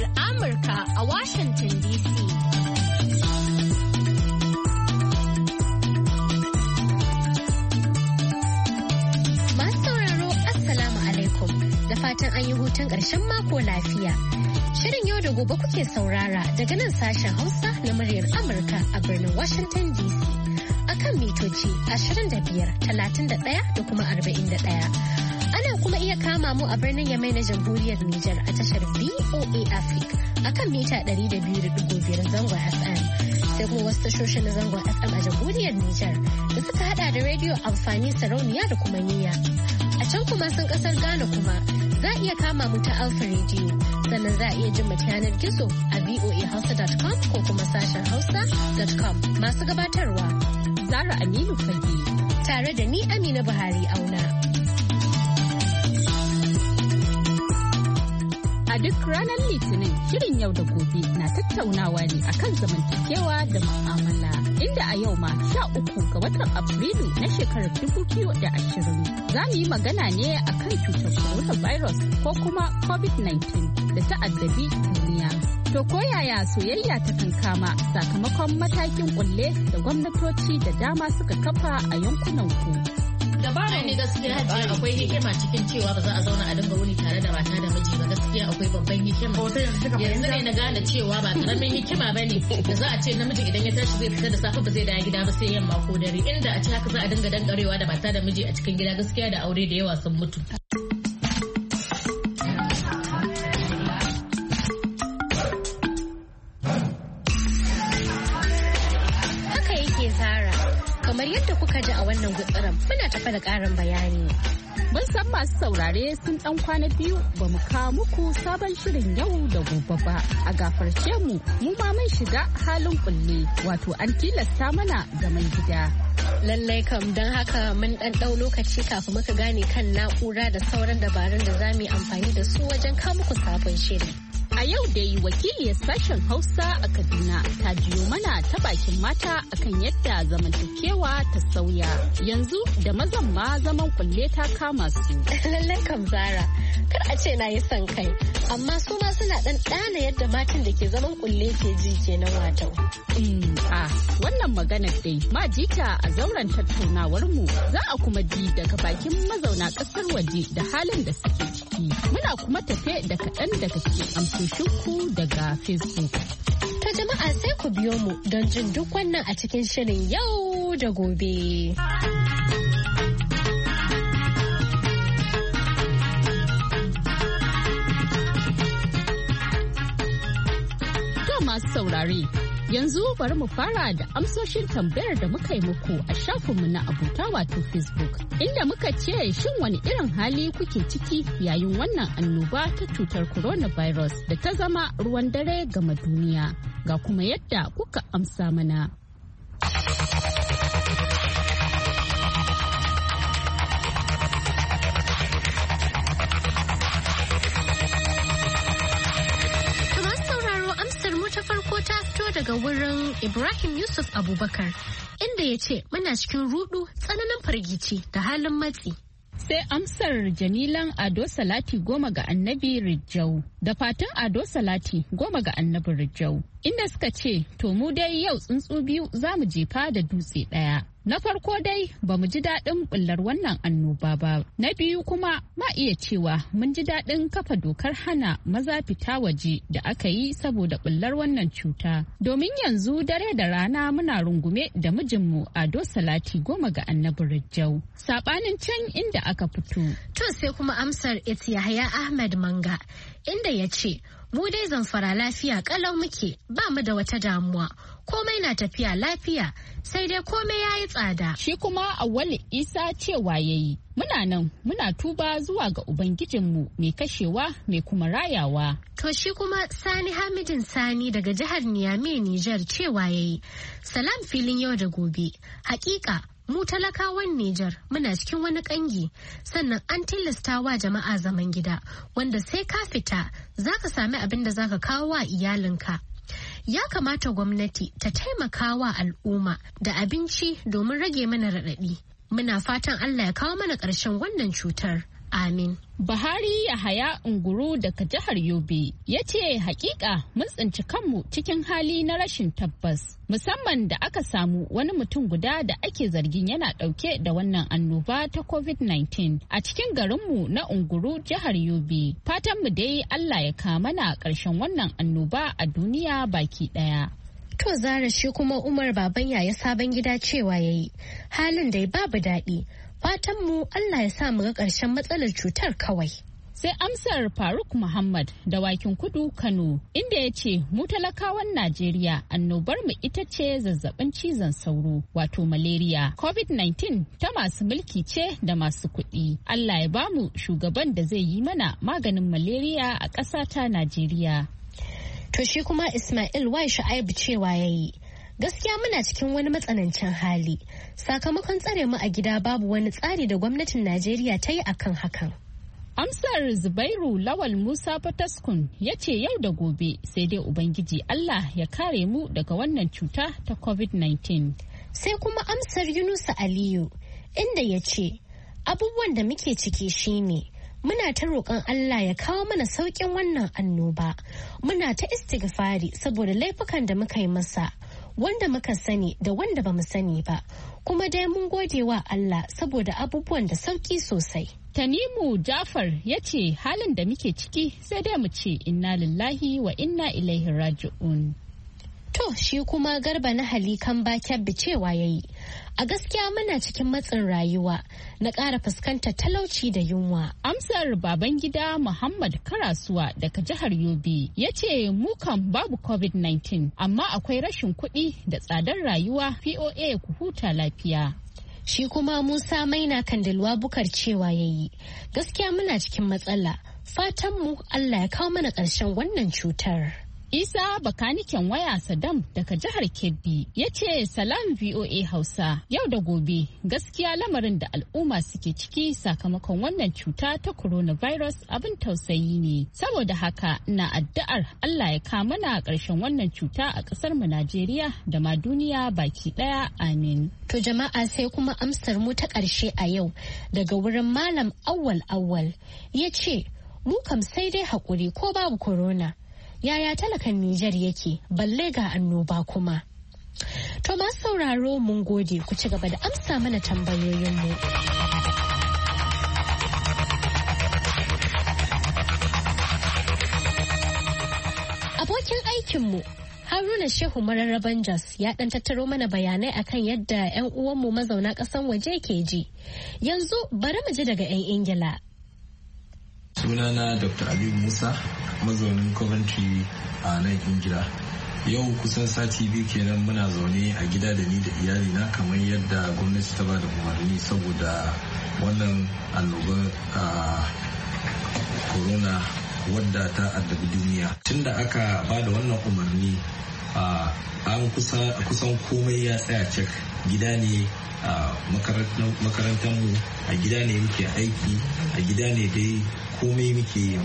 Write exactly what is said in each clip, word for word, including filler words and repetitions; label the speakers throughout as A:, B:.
A: Amurka a Washington D C. Masu sauraro Assalamu alaikum da fatan an yi hutun ƙarshen mako lafiya. Shirin yau da gobe kuke saurara daga nan sashen Hausa na muryar Amurka a birnin Washington D C. Akan mitoci ashirin da biyar, talatin da ɗaya da kuma arba'in da ɗaya. Ana kuma iya kama mu a birnin Yamai na Jamhuriyar Nijar a tashar V O A Africa akan mita ɗari da biyu da ɗigo biyar zangon F M. Sai kuma wasu tashoshin na zangon F M a Jamhuriyar Nijar da suka hada da rediyo amfani sarauniya da kuma niyya. A can kuma sun kasar Ghana kuma za a iya kama mu ta Alpha Radio sannan za a iya jin mu ta yanar gizo a v o a hausa dot com ko kuma sashen hausa dot com. Masu gabatarwa Zara Aminu Fage tare da ni Amina Buhari Auna. A duk ranar Litinin shirin yau da gobe na tattaunawa ne akan zamantakewa da mu'amala. Inda a yau ma sha uku ga watan Afrilu na shekarar dubu biyu da ashirin za mu yi magana ne akan cutar coronavirus ko kuma covid nineteen da ta addabi duniya. To ko yaya soyayya ta kankama sakamakon matakin kulle da gwamnatoci da dama suka kafa a yankunan ku.
B: Dabara ne gaskiya hajiya akwai hikima cikin cewa ba za a zauna a dinga wuni tare da mata da miji ba gaskiya akwai babban hikima. Yanzu ne na gane cewa ba karamin hikima ba ne da za a ce namiji idan ya tashi zai fita da safe ba zai dawo gida ba sai yamma ko dare inda a ce haka za a dinga dangarewa da mata da miji a cikin gida gaskiya da aure da yawa sun mutu.
A: Kamar yadda kuka ji a wannan gutsuran muna tafa da ƙarin bayani.
C: Mun san masu saurare sun ɗan kwana biyu ba mu kawo muku sabon shirin yau da gobe ba. A gafarce mu, mu ma mun shiga halin kulle wato an tilasta mana zaman gida.
A: Lallai kam don haka mun ɗan ɗau lokaci kafin muka gane kan na'ura da sauran dabarun da za mu yi amfani da su wajen kawo muku sabon shiri.
C: A yau dai wakiliyar sashen Hausa a Kaduna ta jiyo mana ta bakin mata akan yadda zamantakewa ta sauya. Yanzu da mazan ma zaman kulle ta kama su.
A: Lallai kam Zara, kar a ce na yi son kai, amma su ma suna ɗan ɗana yadda matan da ke zaman kulle ke ji kenan wato.
C: Mm, a wannan maganar dai ma jita a zauren tattaunawar mu za a kuma ji daga bakin mazauna ƙasar waje da halin da suke ciki. Muna kuma tafe da kaɗan daga cikin amsoshinku daga Facebook.
A: Ta jama'a sai ku biyo mu don jin duk wannan a cikin shirin yau da gobe.
C: To masu saurare. Yanzu bari mu fara da amsoshin tambayar da muka yi muku a shafinmu na abota wato Facebook. Inda muka ce shin wani irin hali kuke ciki yayin wannan annoba ta cutar coronavirus da ta zama ruwan dare gama duniya. Ga kuma yadda kuka amsa mana.
A: Ta fito daga wurin Ibrahim Yusuf Abubakar inda ya ce muna cikin rudu tsananin firgici da halin matsi.
C: Sai amsar Jamilan Ado Salati goma ga Annabi Rijau da fatan Ado Salati goma ga Annabi Rijau inda suka ce to mu dai yau tsuntsu biyu za mu jefa da dutse ɗaya. Na farko dai ba mu ji daɗin bullar wannan annoba ba. Na biyu kuma ma iya cewa mun ji daɗin kafa dokar hana maza fita waje da aka yi saboda bullar wannan cuta. Domin yanzu dare da rana muna rungume da mijinmu Ado Salati goma ga Annabi Rijau. Saɓanin can inda aka fito.
A: To sai kuma amsar It's Yahaya Ahmed Manga inda ya ce mu dai Zamfara lafiya kalau muke ba mu da wata damuwa komai na tafiya lafiya sai dai komai ya yi tsada.
C: Shi kuma Awwali Isa cewa ya yi muna nan muna tuba zuwa ga Ubangijinmu mai kashewa mai kuma rayawa.
A: To shi kuma Sani Hamidin Sani daga jihar Niamey Nijar cewa ya yi salam filin yau da gobe hakika mu talakawan Nijar muna cikin wani kangi sannan an tilasta wa jama'a zaman gida wanda sai ka fita za ka sami abin da za ka kawo wa iyalinka. Ya kamata gwamnati ta taimaka wa al'umma da abinci domin rage mana raɗaɗi. Muna fatan Allah ya kawo mana ƙarshen wannan cutar. Amin.
C: Buhari Yahaya Unguru daga jihar Yobe ya ce hakika mun tsinci kanmu cikin hali na rashin tabbas musamman da aka samu wani mutum guda da ake zargin yana dauke da wannan annoba ta covid nineteen a cikin garinmu na Unguru jihar Yobe. Fatanmu dai Allah ya kamana ƙarshen wannan annoba a duniya baki ɗaya.
A: To Zara shi kuma Umar baban yaya sabon gida cewa yayi halin dai babu daɗi. Fatanmu Allah ya sa mu ga ƙarshen matsalar cutar kawai.
C: Sai amsar Faruk Muhammad da Wakin Kudu Kano inda ya ce mu talakawan Najeriya annobar mu ita ce zazzabin cizon sauro wato malaria. covid nineteen ta masu mulki ce da masu kuɗi. Allah ya bamu shugaban da zai yi mana maganin malaria a ƙasa ta Najeriya.
A: To shi kuma Ismail Wai Shu'aibu cewa yayi gaskiya muna cikin wani matsanancin hali sakamakon tsare mu a gida babu wani tsari da gwamnatin Najeriya ta yi akan hakan.
C: Amsar Zubairu Lawal Musa Fataskun ya ce yau da gobe sai dai Ubangiji Allah ya kare mu daga wannan cuta ta covid nineteen.
A: Sai kuma amsar Yunusa Aliyu inda ya ce abubuwan da muke ciki shine muna ta roƙon Allah ya kawo mana sauƙin wannan annoba. Muna ta istighfari saboda laifukan da muka yi masa, wanda muka sani da wanda bamu sani ba. Kuma dai mun gode wa Allah saboda abubuwan da sauƙi sosai.
C: Tanimu Jafar ya ce halin da muke ciki sai dai mu ce inna lillahi wa inna ilaihi raji'un.
A: To shi kuma Garba na Halikan Bakebbi cewa yayi a gaskiya muna cikin matsin rayuwa na ƙara fuskantar talauci da yunwa.
C: Amsar Babangida Muhammad Karasuwa daga jihar Yobe ya ce mu kan babu covid nineteen amma akwai rashin kuɗi da tsadar rayuwa. P O A ku huta lafiya.
A: Shi kuma Musa Maina Kandilwa Bukar cewa yayi gaskiya muna cikin matsala, fatanmu Allah ya kawo mana ƙarshen wannan cutar.
C: Isa bakaniken waya Saddam daga jihar Kebbi ya ce salam V O A Hausa yau da gobe gaskiya lamarin da al'umma suke ciki sakamakon wannan cuta ta coronavirus abin tausayi ne. Saboda haka na addu'ar Allah ya kawo mana ƙarshen wannan cuta a ƙasar mu Najeriya da ma duniya baki ɗaya amin.
A: To jama'a sai kuma amsar mu ta ƙarshe a yau daga wurin Malam Awwal Awwal ya ce mu kam sai dai haƙuri ko babu corona. Yaya talakan Nijar yake balle ga annoba kuma. To masu sauraro mun gode ku ci gaba da amsa mana tambayoyinmu. Abokin aikinmu Haruna Shehu Mararraban Jos ya ɗan tattaro mana bayanai akan yadda 'yan uwanmu mazauna ƙasan waje ke ji. Yanzu bari mu ji daga 'yan Ingila.
D: Sunana Doctor Abibu Musa, mazaunin Coventry a nan Ingila. Yau kusan sati biyu kenan muna zaune a gida da ni da iyalina kamar yadda gwamnati ta ba da umarni saboda wannan annobar corona wadda ta addabi duniya. Tunda aka ba da wannan umarni an kusan komai ya tsaya cek. Gida ne a makarantar mu, a gida ne muke aiki, a gida ne dai komai muke yi.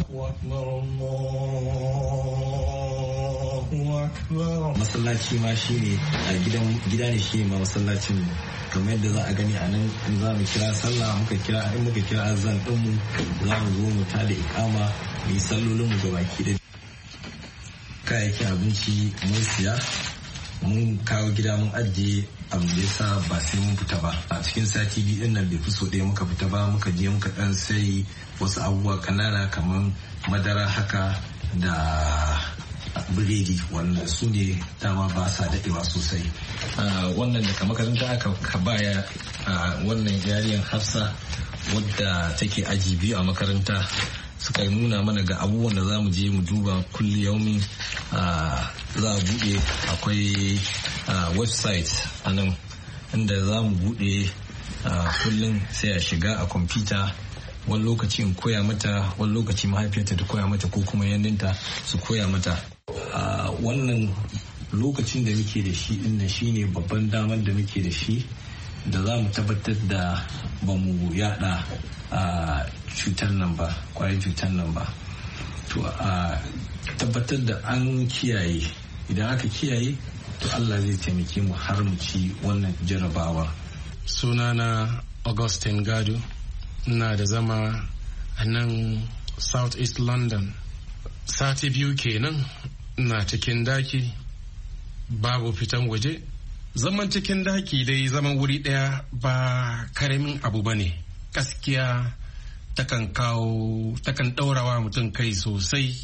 D: Masallaci ma shi ne a gida ne shi ne ma masallacin mu, kamar yadda za a gani a nan in za mu kira sallah muka kira in muka kira azan din mu za mu zo mu tada ikama mu yi sallolin mu gabaki da kayayyakin abinci mun siya mun kawo gida mun ajiye abu da yasa ba sai mun fita ba. A cikin sati biyu din nan bai fi so ɗaya muka fita ba, muka je muka dan sai wasu abubuwa kanana kamar madara haka da biredi wanda su ne dama ba sa daɗewa sosai. Wannan daga makaranta aka ka baya wannan yariyan Hafsa wadda take aji biyu a makaranta suka nuna mana ga abubuwan da za mu je mu duba kulli yaumi. Za a buɗe akwai website a nan inda za mu buɗe kullum sai a shiga a kwamfuta, wani lokaci in koya mata, wani lokaci mahaifiyarta ta koya mata ko kuma yanninta su koya mata. Wannan lokacin da muke da shi inda shi ne babban damar da muke da shi da za mu tabbatar da ba mu yada cutar nan ba, kwayar cutar nan ba. To a tabbatar da an kiyaye, idan aka kiyaye to Allah zai taimake mu har mu ci wannan jarabawa.
E: Sunana Augustine Gado, ina da zama a nan South East London. Sati biyu kenan na cikin daki babu fitan waje. Zaman cikin daki dai zaman wuri daya ba karamin abu ba ne. Gaskiya takan kawo takan daurawa mutum kai sosai.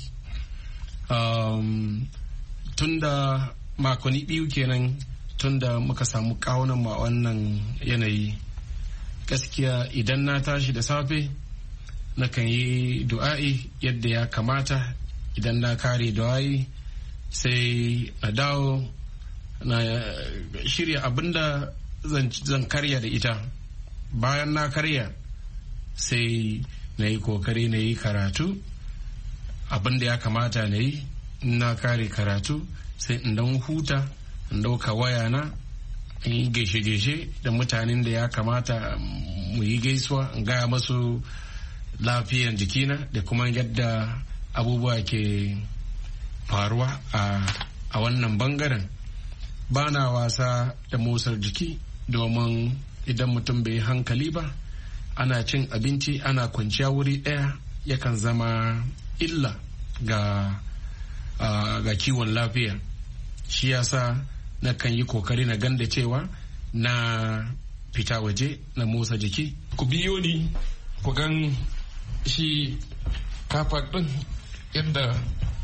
E: Um, tunda makonni biyu kenan tunda muka samu kawunan ma wannan yanayi, gaskiya idan na tashi da safe nakan yi du'a'i yadda ya kamata. Idan na kare du'a'i sai na dawo na shirya abinda zan karya da ita. Bayan na karya sai na yi kokari na yi karatu abinda ya kamata na yi. Na kare karatu sai in dan huta, in dauka wayana, in yi gaishe-gaishe da mutanen da ya kamata mu yi gaisuwa, in gaya masu lafiyan jikina da kuma yadda abubuwa ke faruwa a wannan bangaren. Ba na wasa da motsar jiki domin idan mutum bai hankali ba, ana cin abinci ana kwanciya wuri ɗaya yakan zama illa ga Uh, ga kiwon lafiya. Shi yasa na kan yi kokari na ganda cewa na fita waje na motsa jiki. Ku biyo ni ku gan shi kafa din yadda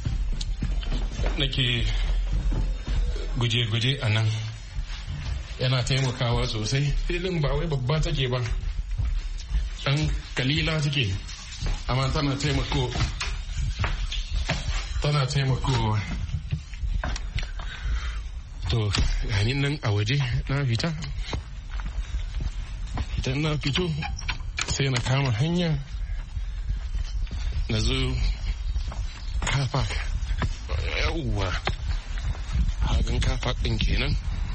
E: nake guje-guje a nan, yana taimakawa sosai. Filin ba wai babba take ba, dan kalila take, amma tana taimako tana taimakowa. To yanin nan a waje na fita, idan na fito sai na kama hanya na zo kafa. Yawwa hagan kafa ɗin kenan,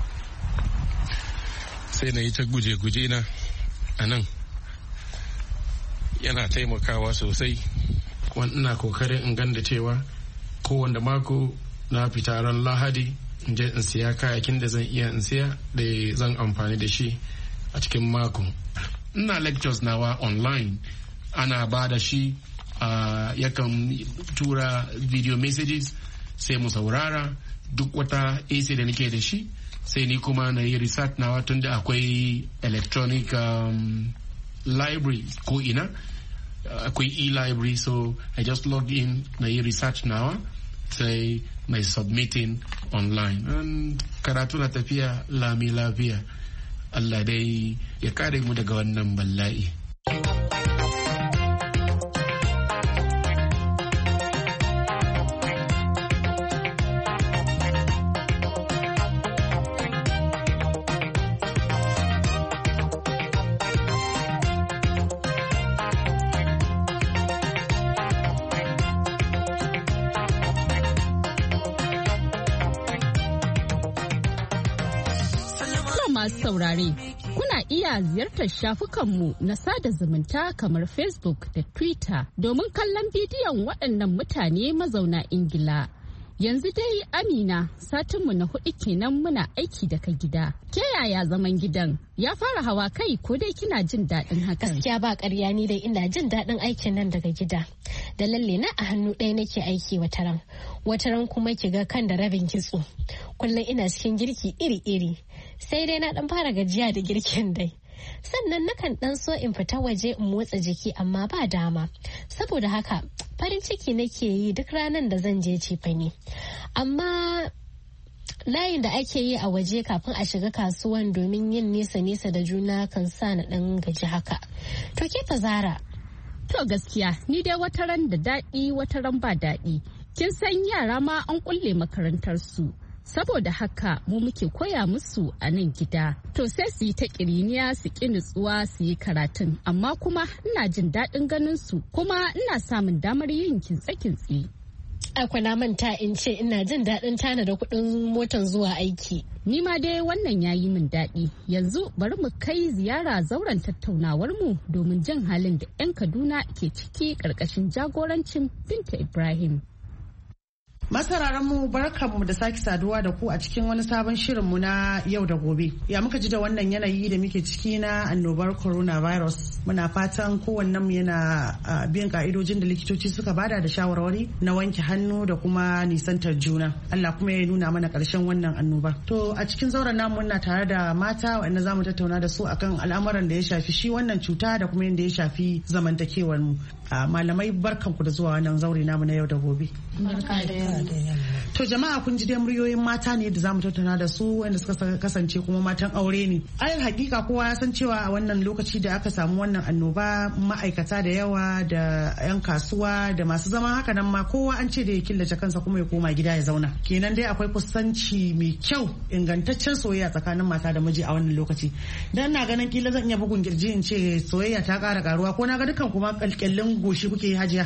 E: sai na yi ta guje-guje na a nan, yana taimakawa sosai. Ina kokarin in ganda cewa kowanne mako na fita ran Lahadi in je in siya kayakin da zan iya in siya da zan amfani da shi a cikin mako. Ina lectures nawa online, ana ba da shi, uh, yakan tura video messages sai mu saurara duk wata essay da nake da shi, sai ni kuma na yi research nawa tunda akwai electronic um, library ko ina. Akwai uh, e-library, so I just log in na yi research nawa sai mai submitting online. And karatu na tafiya lami lafiya. Allah dai ya kare mu daga wannan bala'i.
C: masu saurare, kuna iya ziyartar shafukanmu na sada zumunta kamar Facebook da Twitter domin kallon bidiyon waɗannan mutane mazauna Ingila. Yanzu dai Amina, satinmu na hudu kenan muna aiki daga gida. Ke yaya zaman gidan? Ya fara hawa kai ko dai kina jin daɗin hakan?
A: Gaskiya ba ƙarya, ni dai ina jin daɗin aikin nan daga gida. Da lalle na a hannu ɗaya nake aiki wataran. Wataran kuma ki ga kan da rabin kitso. Kullum ina cikin girki iri-iri. Sai dai na ɗan fara gajiya da girkin dai. Sannan nakan ɗan so in fita waje in motsa jiki amma ba dama. Saboda haka farin ciki nake yi duk ranar da zan je cefane. Amma layin da ake yi a waje kafin a shiga kasuwan domin yin nesa-nesa da juna kan sa na ɗan gaji haka. To ke fa Zara?
C: To gaskiya ni dai wataran da daɗi wataran ba daɗi. Kin san yara ma an kulle makarantar su. Saboda haka mu muke koya musu a nan gida. To sai su yi ta ƙiriniya su ƙi nutsuwa su yi karatun, amma kuma ina jin daɗin ganin su kuma ina samun damar yin kintse-kintse.
A: Akwai na manta in ce ina jin daɗin tana da kuɗin motan zuwa aiki.
C: Ni ma dai wannan ya yi min daɗi. Yanzu bari mu kai ziyara zauren tattaunawar mu domin jin halin da 'yan Kaduna ke ciki ƙarƙashin jagorancin Binta Ibrahim.
F: Masararan mu barkanmu da sake saduwa da ku a cikin wani sabon shirin mu na yau da gobe. Ya muka ji da wannan yanayi da muke ciki na annobar coronavirus. Muna fatan kowannen mu yana bin ka'idojin da likitoci suka bada da shawarwari na wanke hannu da kuma nisantar juna. Allah kuma ya nuna mana karshen wannan annoba. To a cikin zauren namu muna tare da mata wanda zamu tattauna da su akan al'amuran da ya shafi shi wannan cuta da kuma yadda ya shafi zamantakewar mu. Malamai barkanku da zuwa wannan zaure namu na yau da gobe. To jama'a kun ji dai muryoyin mata ne da zamu tattauna da su wanda suka kasance kuma matan aure ne. Ai hakika kowa ya san cewa a wannan lokaci da aka samu wannan annoba ma'aikata da yawa da 'yan kasuwa da masu zama haka nan ma kowa an ce da ya killace kansa kuma ya koma gida ya zauna. Kenan dai akwai kusanci mai kyau ingantaccen soyayya tsakanin mata da miji a wannan lokaci. Dan na ganin kila zan iya bugun kirji in ce soyayya ta ƙara karuwa ko na ga dukan kuma kalkyallin goshi kuke yi hajiya.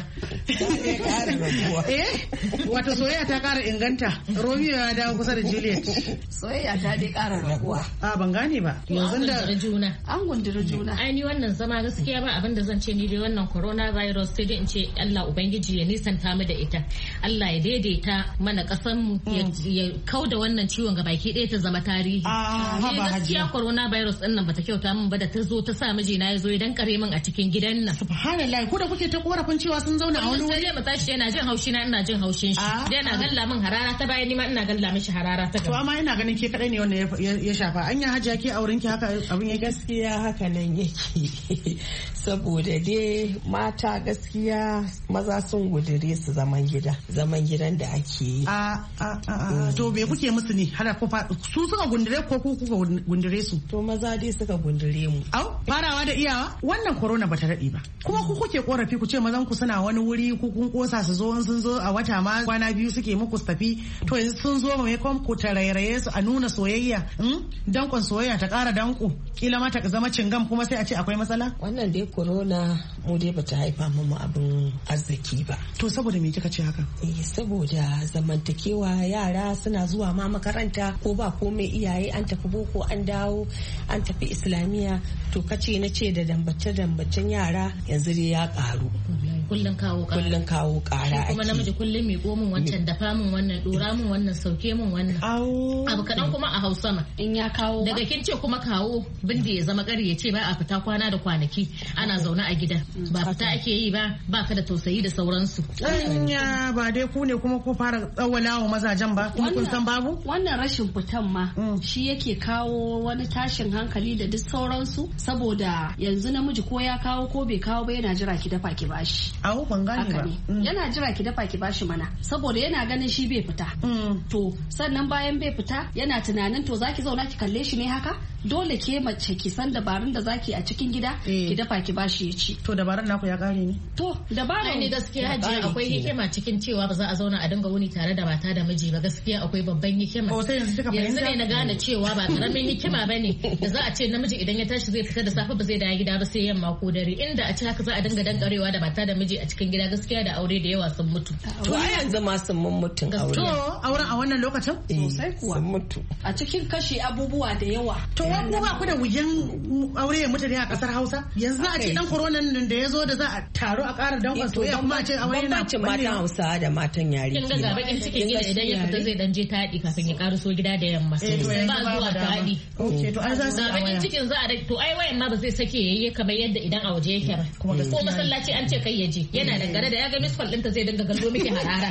F: Eh wato soyayya ta ƙara inganta. Romeo ya dawo kusa da Juliet.
G: Soyayya ta dai ƙara raguwa.
F: A ban gane ba.
B: Yanzu da juna.
G: An gundura juna.
B: Ai ni wannan zama gaskiya ba abin da zan ce ni dai wannan coronavirus sai dai in ce Allah ubangiji ya nisanta mu da ita. Allah ya daidaita mana kasan mu ya kauda wannan ciwon gabaki ɗaya ta zama tarihi.
F: Ah
B: ba gaskiya coronavirus din nan bata kyauta min ba da ta zo ta sa mijina ya zo ya dankare min a cikin gidan nan.
F: Subhanallah ko da kuke ta korafin cewa sun zauna a wani wuri.
B: Sai mu tashi yana jin haushi na ina jin haushin shi. Yana galla min harara ta bayan ni ma ina galla mishi harara ta gaba.
F: To amma ina ganin ke kadai ne wanda ya shafa. Anya hajiya ke auren ki haka abin yake.
G: Gaskiya haka nan yake. Saboda dai mata gaskiya maza sun gudure su zaman gida. Zaman gidan da ake yi.
F: A a a to me kuke musu ne? Hada ko su suka gundure ko ku kuka gundure su?
G: To maza dai suka gundure mu.
F: Au farawa da iyawa wannan corona bata daɗe ba. Kuma ku kuke korafi ku ce mazan ku suna wani wuri ku kun kosa su zo in sun zo a wata ma kwana biyu suke muku tafi to yanzu sun zo mai kom ku tarairaye su a nuna soyayya dankon soyayya ta ƙara danko kila ma ta zama cingam kuma sai a ce akwai matsala.
G: Wannan dai corona mu dai bata haifa mu abin arziki ba.
F: To saboda me kika ce haka?
G: Eh saboda zamantakewa yara suna zuwa ma makaranta ko ba komai iyaye an tafi boko an dawo an tafi islamiyya to kace na ce da dambace dambacen yara yanzu dai ya karu.
B: Kullun kawo kara.
G: Kullun kawo kara ake.
B: Kuma namiji kullun miƙo min wancan dafa min wannan dora min wannan sauke min wannan. Abu kaɗan kuma a Hausa ma.
G: In ya kawo.
B: Daga kin ce kuma kawo bindi ya zama ƙari ya ce ba a fita kwana da kwanaki ana zaune a gida. Ba fita ake yi ba ba ka da tausayi da sauransu.
F: Anya ba dai ku ne kuma ku fara tsawala wa mazajen ba kuma kun san babu?
H: Wannan rashin fitan ma shi yake kawo wani tashin hankali da duk sauransu saboda yanzu namiji ko ya kawo ko bai kawo ba yana jira ki dafa ki bashi.
F: Awo ban gane ba.
H: Yana jira ki dafa ki bashi mana saboda yana ganin shi bai fita. To sannan bayan bai fita yana tunanin to zaki zauna ki kalle shi ne haka? Dole ke mace ki san dabarun da zaki a cikin gida ki dafa ki bashi ya ci.
F: To dabarun naku ya kare ne?
H: To dabarun
B: ne gaskiya hajiya akwai hikima cikin cewa ba za a zauna a dinga wuni tare da mata da miji ba gaskiya akwai babban hikima. Yanzu ne na gane cewa ba karamin hikima bane da za a ce namiji idan ya tashi zai fita da safe ba zai dawo gida ba sai yamma ko dare inda a ce haka za a dinga dangarewa da mata da miji a cikin gida gaskiya da aure da yawa sun mutu.
G: To a yanzu ma sun mun mutun aure.
F: To auren a wannan lokacin?
H: Sosai kuwa.
G: Sun mutu.
H: A cikin kashi abubuwa da yawa.
F: To wa ku ba ku da wuyan aure ya mutu ne a kasar Hausa? Yanzu za a ce dan koronan nan da ya zo da za a taro a ƙara dankon soyayya kuma a ce aure yana
G: bambancin matan Hausa da matan yare.
B: Kin ga gaba kin cikin gida idan ya fita zai dan je taɗi kafin ya karaso gida da yamma. Ba zuwa taɗi.
F: Okay to ai za su
B: ga cikin za a to ai wayan ma ba zai sake yayi kamar yadda idan a waje yake ba. Ko masallaci an ce kai ya je yana dangane da ya ga miss call ɗinta zai dinga gallo miki harara.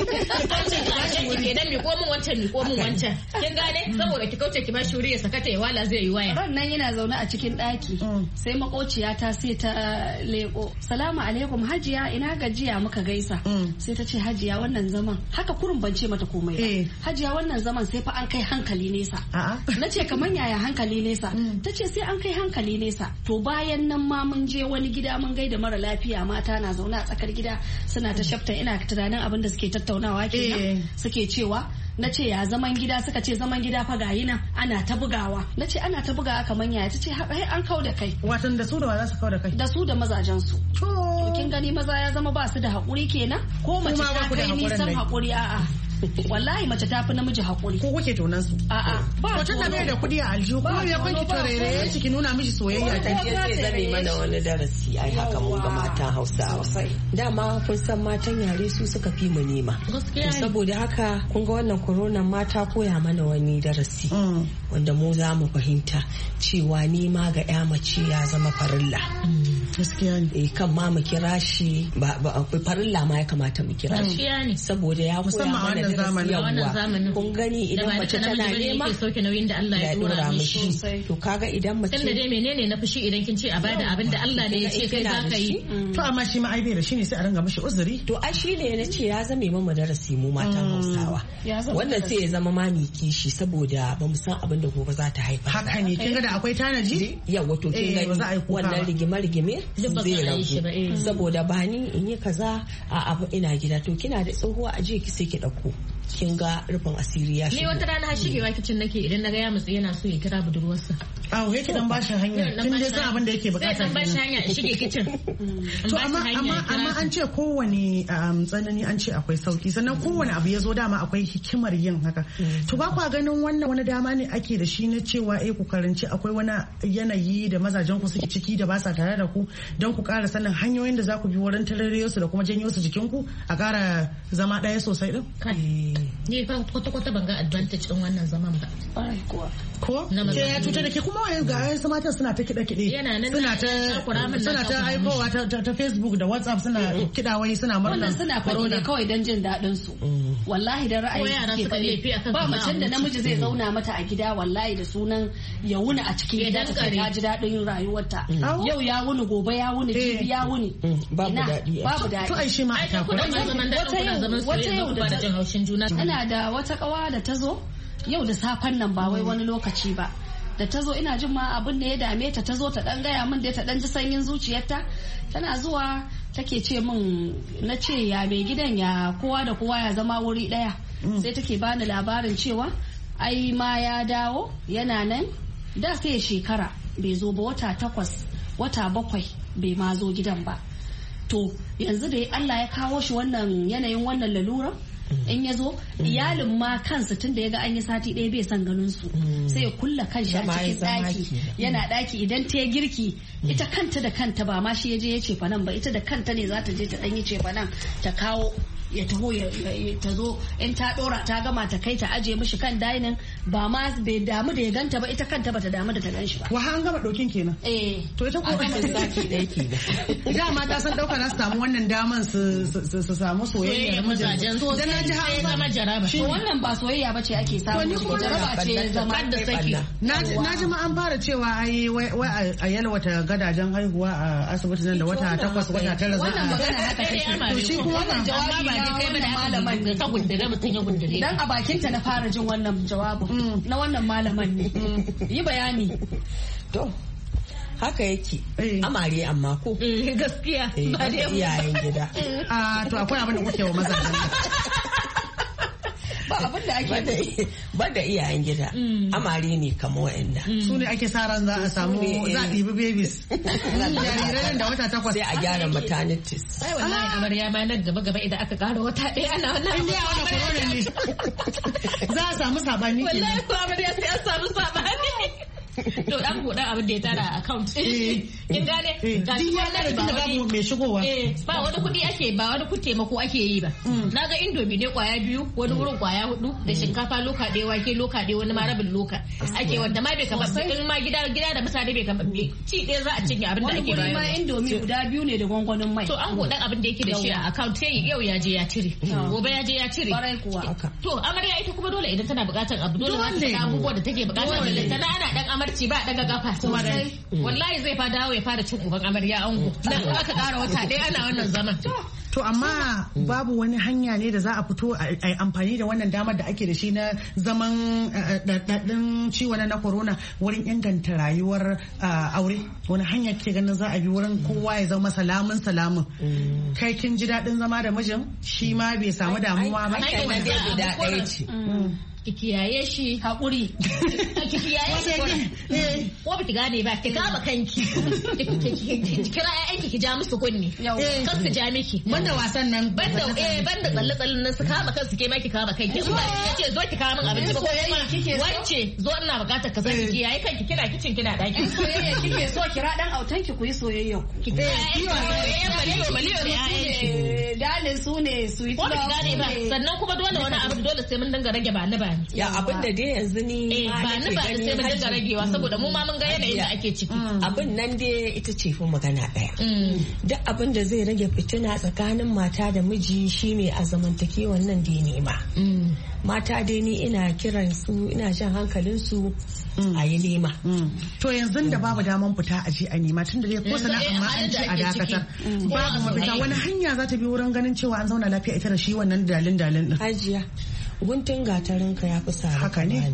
B: Kenan mi ko mun wancan mi ko mun wancan. Kin gane saboda ki kauce ki bashi wuri ya sakata ya wala zai yi waya.
H: Ran nan yana zaune a cikin ɗaki sai makociya ta sai ta leko. Salamu alaikum hajiya ina gajiya muka gaisa. Sai ta ce hajiya wannan zaman haka kurun ban ce mata komai ba. Hajiya wannan zaman sai fa an kai hankali nesa. Na ce kamar yaya hankali nesa. Ta ce sai an kai hankali nesa. To bayan nan ma mun je wani gida mun gaida mara lafiya mata na zaune a tsakar gida suna ta shafta ina tunanin abin da suke tattaunawa kenan suke cewa na ce ya zaman gida suka ce zaman gida fa gayi nan ana ta bugawa na ce ana ta bugawa kamar yaya ta ce an kau da kai
F: watan da su da za su kau da kai
H: da su da mazajen su to kin gani maza ya zama ba su da haƙuri kenan ko mace ta kai nisan haƙuri a'a wallahi mace ta fi namiji hakuri.
F: Ko kuke tonan su?
H: A'a ba
F: wata da bai da kuɗi a aljihu kuma ya kwanki torere ciki nuna miji soyayya ta
G: ke zai zame mana wani darasi ai haka mun ga matan Hausawa. Dama kun san matan yare su suka fi mu nema. Saboda haka kun ga wannan corona mata koya mana wani darasi wanda mu za mu fahimta cewa nema ga ya mace ya zama farilla.
F: Gaskiya ne.
G: Kan ma mu kira shi ba farilla ma ya kamata mu kira shi. Saboda ya koya mana darasi yawa. Kun gani idan mace tana nema
B: ke sauke nauyin da Allah ya dora mishi.
G: To kaga idan mace
B: tunda dai menene na fushi idan kin ce a bada abin da Allah ne ya ce kai za ka yi.
F: To amma shi ma ai bai da shi ne sai a ringa mishi uzuri.
G: To ai shi ne na ce ya zame mu darasi mu matan Hausawa. Wannan sai ya zama ma mi kishi saboda ba mu san abin da gobe za ta haifa.
F: Haka ne kin ga da akwai tanaji?
G: Yawa to kin ga wannan rigima rigime zai ragu. Saboda ba ni in yi kaza a abu ina gida to kina da tsohuwa a je ki sai ki dauko. Kin ga rufin asiri ya shigo.
B: Ni wata rana har shigewa kicin nake idan na ga ya mutsi yana so ya kira budurwarsa.
F: Awo yake dan bashi hanya. Kin dai san abin da yake bukata.
B: Dan bashi hanya ya shige kicin.
F: To amma amma amma an ce kowane tsanani an ce akwai sauki sannan kowane abu ya zo dama akwai hikimar yin haka. To ba kwa ganin wannan wani dama ne ake da shi na cewa eh ku karanci akwai wani yanayi da mazajen ku suke ciki da ba sa tare da ku don ku ƙara sanin hanyoyin da za ku bi wurin tarare su da kuma janyo su jikin ku a ƙara zama ɗaya sosai din.
B: Ni fa kwata-kwata ban ga advantage din wannan zaman ba.
F: Ko? Ke ya cuta da ke kuma wayan ga wayan matan suna ta kiɗa-kiɗe. Suna ta suna ta aikowa ta Facebook da WhatsApp suna kiɗa wai suna murna.
H: Wannan suna faɗi ne kawai don jin daɗin su. Wallahi da ra'ayi suke faɗi. Ba macen da namiji zai zauna mata a gida wallahi da sunan ya wuni a cikin gida ta ta ji daɗin rayuwarta. Yau ya wuni gobe ya wuni jibi ya wuni.
G: Babu daɗi.
H: Babu daɗi.
F: To ai shi ma a takura.
B: Wata yau da jin haushin juna.
H: Ina da wata kawa da ta zo yau da safen nan ba wai wani lokaci ba da ta zo ina jin ma abin da ya dame ta ta zo ta dan gaya min da ta dan ji sanyin zuciyarta tana zuwa take ce min na ce ya mai gidan ya kowa da kowa ya zama wuri daya sai take bani labarin cewa ai ma ya dawo yana nan da sai shekara bai zo ba wata takwas wata bakwai bai ma zo gidan ba to yanzu da Allah ya kawo shi wannan yanayin wannan lalura in ya zo iyalin ma kansu tun da ya ga an yi sati ɗaya bai son ganin su sai ya kulla kanshi a cikin ɗaki yana ɗaki idan ta girki ita kanta da kanta ba ma shi ya je ya ce fanan ba ita da kanta ne za ta je ta ɗan yi ce fanan ta kawo ya taho ya ta zo in ta dora ta gama ta kai ta aje mishi kan dining ba ma bai damu da ya ganta ba ita kanta bata damu da ta gan shi ba.
F: Wa an gama dokin kenan.
H: Eh.
F: To ita ko
G: a saki da yake da.
F: Dama ta san dauka na su samu wannan daman su su samu soyayya
B: mazajen so dan naji har zama jaraba.
H: To wannan ba soyayya bace ake samu jaraba ce zama da saki.
F: Naji naji ma an fara cewa ai wai a yalwata gadajen haihuwa a asibiti nan da wata takwas wata tara za a.
H: Wannan magana haka take.
F: To shi kuma
H: wannan jawabi na
B: kai mana malaman ne ta gundure mutum ya gundure.
H: Dan a bakinta na fara jin wannan jawabin na wannan malaman ne. Yi bayani.
G: To haka yake amare amma ko
B: gaskiya
G: ba da iyayen gida.
F: A to akwai abin da kuke wa mazajen.
G: Ba abin da ake ba da iyayen gida amare ne kama wa'anda
F: su ne ake sa ran za a samu za a ɗibi babies jarirai da wata takwas
G: sai a gyara maternities.
B: Ai wallahi amarya ma nan gaba gaba idan aka ƙara wata ɗaya ana wannan
F: inda ya wani corona ne za a samu sabani
B: wallahi ko amarya sai an samu sabani. To dan buɗe abin da ya tara account kin gane
F: ga shi wannan da babu mai shigowa
B: ba wani kuɗi ake ba wani kuɗi taimako ake yi ba. Naga indomie ne kwaya biyu wani wurin kwaya hudu da shinkafa loka ɗaya wake loka ɗaya wani ma rabin loka ake wanda ma bai kama in ma gida gida da mutane bai kama ci ɗaya za a cinye abin da ake bayarwa.
H: Wani ma indomie guda biyu ne da gwangwanin mai.
B: To an buɗe abin da yake da shi a account sai yau ya je ya cire gobe ya je ya cire. To amarya ita kuma dole idan tana buƙatar abu dole za ta abubuwa da take buƙata da tana ana dan amarci ba daga gafa wallahi zai fa dawo ya fara cin uban amarya ango dan aka ƙara wata ɗaya ana wannan zaman.
F: To amma babu wani hanya ne da za a fito a amfani da wannan damar da ake da shi na zaman daɗaɗɗin ciwon na corona wurin inganta rayuwar aure wani hanya ke ganin za a bi wurin kowa ya zama salamun salamun kai kin ji daɗin zama da mijin shi ma bai samu damuwa ba.
G: Hanyar da ɗaya ce
B: ki kiyaye shi
H: hakuri
B: ki kiyaye shi ko ba ki gane ba ki kama kanki ki kira ƴaƴanki ki ja musu kunni kar su ja miki
F: banda wasan nan
B: banda eh banda tsalle tsallen nan su kama kansu ke ma ki kama kanki in ba ki ce zo ki kawo min abinci ba ko kuma wance zo ina bukatar ka san ki kiyaye kanki kina kicin kina daki
H: soyayya kike so kira dan autan ki ku yi soyayya ku ki
B: maliyo maliyo da ƴaƴanki
H: dalin su ne su yi
B: ko ba gane ba sannan kuma dole wani abu dole sai mun dinga rage ba ni ba ni
G: ya abin da dai yanzu ni
B: ba ni ba sai mun dinga ragewa saboda mu ma mun ga yanayin da ake ciki
G: abin nan dai ita ce fa magana daya duk abin da zai rage fitina tsakanin mata da miji shine a zamantakewan nan da nema mata dai ni ina kiran su ina jan hankalin su a yi nema
F: to yanzu da babu daman fita a je a nema tunda dai ko sana'a ma an ce a dakatar babu mafita wani hanya za ta bi wurin ganin cewa an zauna lafiya ita da shi wannan dalin dalin din
G: hajiya guntun gatarinka ya fi sa
F: haka ne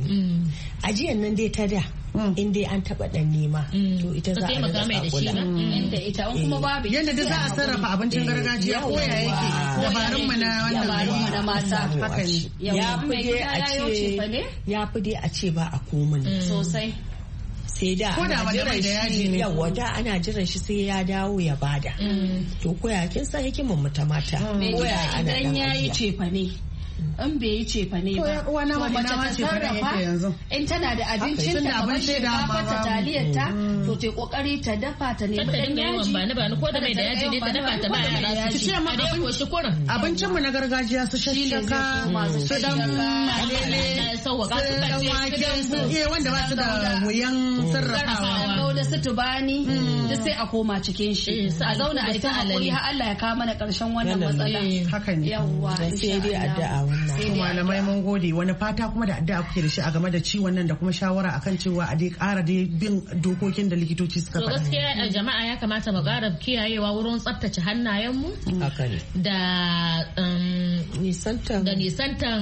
G: ajiyan nan dai ta da in dai an taba dan nema to ita za a riga sakula
H: inda ita an kuma babu
F: yanda da za a sarrafa abincin gargajiya ko ya yake dabarun mu na wannan
H: da mata
F: haka ne
G: ya fi dai a ce ya fi dai a ce ba a komin
H: sosai
G: sai da ana jiran shi yawa da ana jiran shi sai ya dawo ya bada to koya kin san hikimar mu ta mata
H: koya idan yayi cefa ne in bai yi cefa ne ba
F: to mace ta sarrafa
H: in tana da abincin ta kamar shinkafa ta taliyar ta to ta kokari ta dafa ta nemi dan yaji
B: ba ni ba ni ko da mai da yaji ne ta dafa ta ba yara su ci
F: ma
B: ko shi kurin
F: abincin mu na gargajiya su shashaka su dan malele su dan wake eh wanda ba su da wuyan sarrafawa
H: da su tubani duk sai a koma cikin shi a zauna a ita hakuri har Allah ya kawo mana karshen wannan matsala
F: haka ne
H: yawa
G: sai dai addu'a wannan
F: malamai mun gode wani fata kuma da addu'a kuke da shi a game da ciwon nan da kuma shawara akan cewa a dai ƙara dai bin dokokin da likitoci suka faɗa.
B: To gaskiya jama'a ya kamata mu ƙara kiyayewa wurin tsaftace hannayenmu da
G: nisantan
B: da nisantan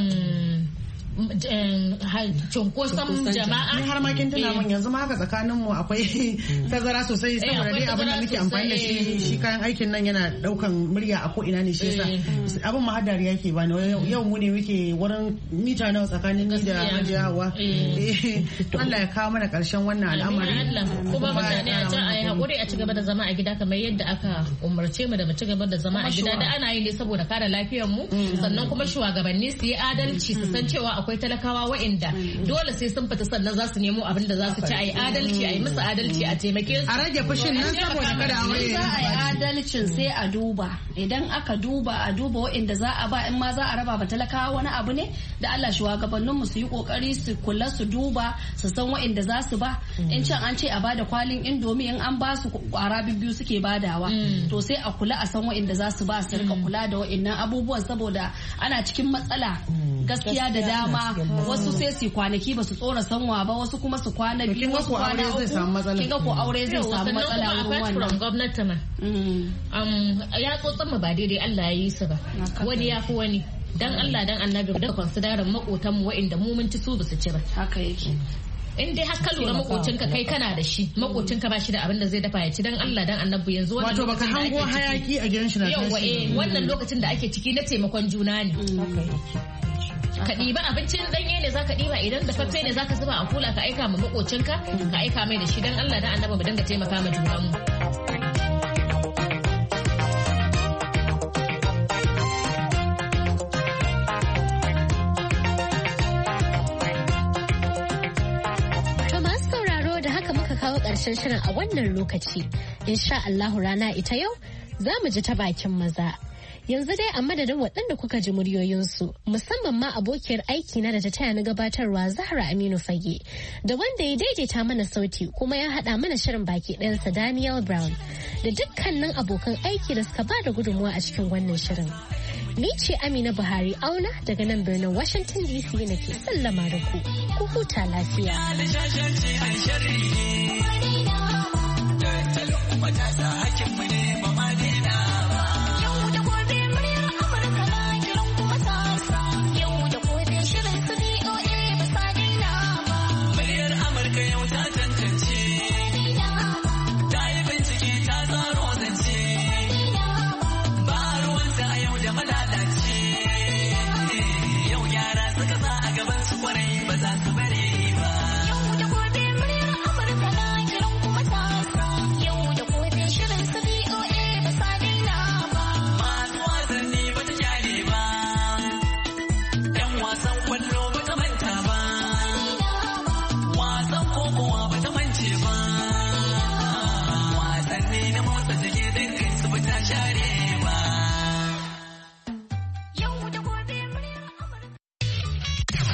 B: cunkoson jama'a.
F: Ni har ma kin tuna mun yanzu ma haka tsakanin mu akwai tazara sosai saboda dai abin da muke amfani da shi shi kayan aikin nan yana daukan murya a ko ina ne shi yasa abin ma hadari yake bani yau mu ne muke wurin mita nawa tsakanin ni da Hajiyawa. Allah ya kawo mana karshen wannan al'amari.
B: Kuma mutane a can a yi hakuri a ci gaba da zama a gida kamar yadda aka umarce mu da mu ci gaba da zama a gida da ana yi ne saboda kare lafiyar mu sannan kuma shugabanni su yi adalci su san cewa akwai talakawa wa'inda dole sai sun fita sannan za su nemo abin da za su ci a yi adalci a yi musu adalci a taimake su.
F: A rage fushin nan saboda kada a waye.
H: Za a yi adalcin sai a duba idan aka duba a duba wa'inda za a ba in ma za a raba ba talakawa wani abu ne da Allah shugabanninmu su yi kokari su kula su duba su san wa'inda za su ba in can an ce a bada kwalin indomi in an ba su kwara biyu suke badawa to sai a kula a san wa'inda za su ba su rika kula da wa'innan abubuwan saboda ana cikin matsala gaskiya da dama wasu sai su kwanaki ba su tsora sanwa ba wasu kuma su kwana biyu wasu kwana uku kin ga ko aure zai samu matsala wurin wannan
B: gwamnati ma ya tsotsan mu ba daidai Allah ya yi su ba wani ya fi wani dan Allah dan annabi da considerin makotan mu wa'inda mu mun ci su ba su ci ba
H: haka yake
B: in dai har ka lura makocinka kai kana da shi makocinka ba shi da abin da zai dafa ya ci dan Allah dan annabi yanzu wannan
F: wato baka hango hayaki a gidan shi na
B: yawa eh wannan lokacin da ake ciki na taimakon juna ne ka ɗiba abincin ɗanye ne zaka ɗiba idan da fafe ne zaka zuba a kula ka aika ma makocinka ka aika mai da shi dan Allah dan annabi mu dinga taimaka ma junan mu.
A: Ƙarshen shirin a wannan lokaci insha Allahu rana ita yau za mu ji ta bakin maza yanzu dai a madadin waɗanda kuka ji muryoyinsu musamman ma abokiyar aiki na da ta taya na gabatarwa Zahra Aminu Fage da wanda ya daidaita mana sauti kuma ya haɗa mana shirin baki ɗayansa Daniel Brown da dukkanin abokan aiki da suka ba da gudunmuwa a cikin wannan shirin. Ni ce Amina Buhari Auna daga nan birnin Washington D C nake sallama da ku. Ku huta lafiya.
I: Yau yara suka sa gaban su kwarai ba za su bari